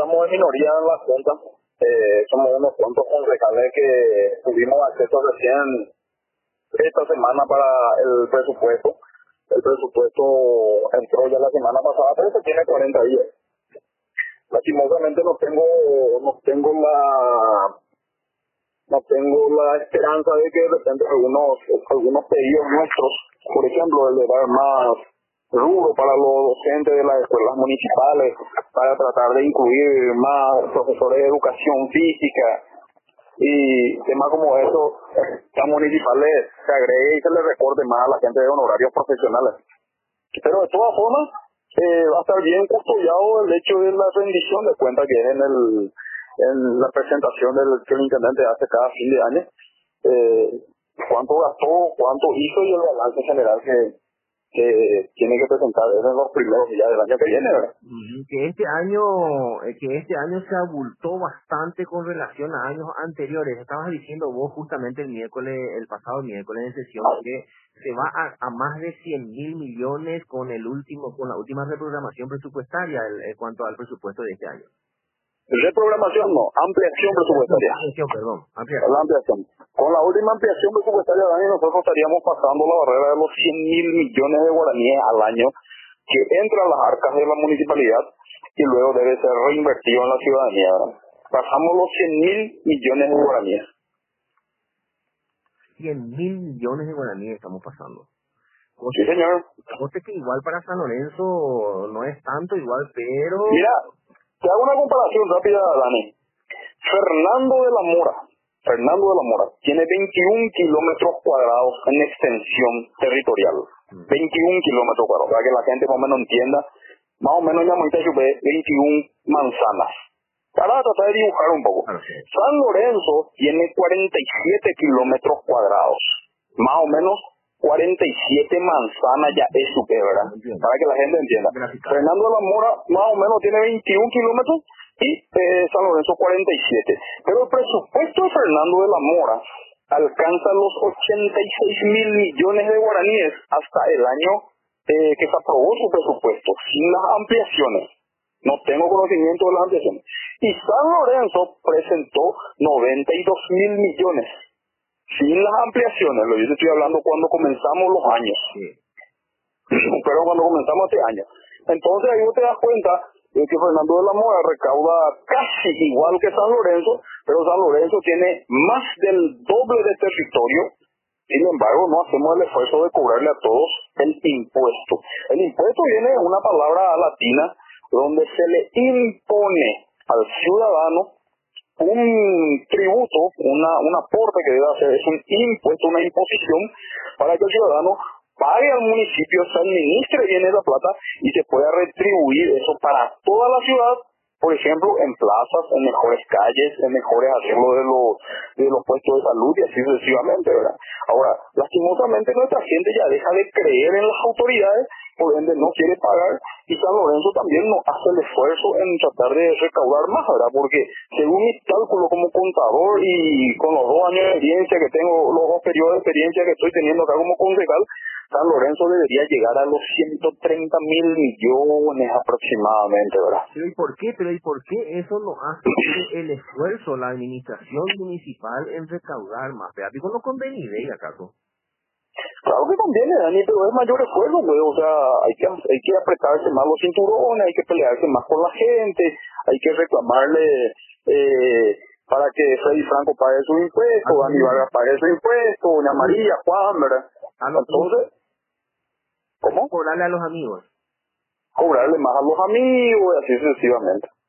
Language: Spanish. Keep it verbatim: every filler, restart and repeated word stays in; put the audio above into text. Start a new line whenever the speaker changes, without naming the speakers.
estamos en minoría en la Junta. Eh, somos unos cuantos concejales que tuvimos acceso recién esta semana para el presupuesto. El presupuesto entró ya la semana pasada, pero se tiene cuarenta días. Lastimosamente no tengo, no tengo la, no tengo la esperanza de que de repente algunos, algunos pedidos nuestros, por ejemplo, el de dar más rubro para los docentes de las escuelas municipales, para tratar de incluir más profesores de educación física y temas como eso, que a municipales se agregue y se les recorte más a la gente de honorarios profesionales. Pero de todas formas, eh, va a estar bien custodiado el hecho de la rendición de cuentas que es en el en la presentación del que el intendente hace cada fin de año, eh, cuánto gastó, cuánto hizo y el balance general que que tiene que presentar desde los primeros días del año que viene, ¿verdad?
Uh-huh. Que este año, eh, que este año se abultó bastante con relación a años anteriores. Estabas diciendo vos justamente el miércoles, el pasado miércoles en sesión, que se va a, a más de cien mil millones con el último, con la última reprogramación presupuestaria el, en cuanto al presupuesto de este año.
Reprogramación no, ampliación presupuestaria.
Ampliación, perdón, ampliación.
La ampliación. Con la última ampliación presupuestaria del año nosotros estaríamos pasando la barrera de los cien mil millones de guaraníes al año que entra a las arcas de la municipalidad y luego debe ser reinvertido en la ciudadanía, ¿verdad? Pasamos los cien mil millones de guaraníes.
cien mil millones de guaraníes estamos pasando.
Sí, señor.
Coste que igual para San Lorenzo no es tanto igual, pero...
Mira, te hago una comparación rápida, Dani. Fernando de la Mora, Fernando de la Mora, tiene veintiún kilómetros cuadrados en extensión territorial. Mm. veintiún kilómetros cuadrados, para que la gente más o menos entienda. Más o menos ya ahorita yo ve veintiún manzanas. Para tratar de dibujar un poco. Okay. San Lorenzo tiene cuarenta y siete kilómetros cuadrados. Más o menos cuarenta y siete manzanas ya es su ¿verdad? Para que la gente entienda. Gracias. Fernando de la Mora más o menos tiene veintiún kilómetros y eh, San Lorenzo cuarenta y siete. Pero el presupuesto de Fernando de la Mora alcanza los ochenta y seis mil millones de guaraníes hasta el año eh, que se aprobó su presupuesto, sin las ampliaciones. No tengo conocimiento de las ampliaciones. Y San Lorenzo presentó noventa y dos mil millones. Sin las ampliaciones, lo yo te estoy hablando cuando comenzamos los años. Sí. Pero cuando comenzamos este año. Entonces ahí vos te das cuenta de que Fernando de la Mora recauda casi igual que San Lorenzo, pero San Lorenzo tiene más del doble de territorio. Sin embargo, no hacemos el esfuerzo de cobrarle a todos el impuesto. El impuesto viene de una palabra latina donde se le impone al ciudadano un tributo, una, un aporte que debe hacer, es un impuesto, una imposición para que el ciudadano pague al municipio, se administre bien esa plata y se pueda retribuir eso para toda la ciudad, por ejemplo, en plazas, en mejores calles, en mejores arreglos de los, de los puestos de salud y así sucesivamente, ¿verdad? Ahora, lastimosamente nuestra gente ya deja de creer en las autoridades, por ende no quiere pagar, y San Lorenzo también no hace el esfuerzo en tratar de recaudar más, ¿verdad? Porque según mi cálculo como contador y con los dos años de experiencia que tengo, los dos periodos de experiencia que estoy teniendo acá como concejal, San Lorenzo debería llegar a los ciento treinta mil millones aproximadamente, ¿verdad?
Pero ¿y por qué? Pero ¿y por qué eso no hace el esfuerzo la administración municipal en recaudar más? ¿Verdad? Digo, no conviene, ¿acaso?
Claro que conviene, Dani, pero es mayor esfuerzo, pues, o sea, hay que, hay que apretarse más los cinturones, hay que pelearse más con la gente, hay que reclamarle eh, para que Freddy Franco pague su impuesto, Dani Vargas pague su impuesto, Doña María, Juan, ¿verdad? Entonces, ¿cómo?
Cobrarle a los amigos.
Cobrarle más a los amigos y así sucesivamente.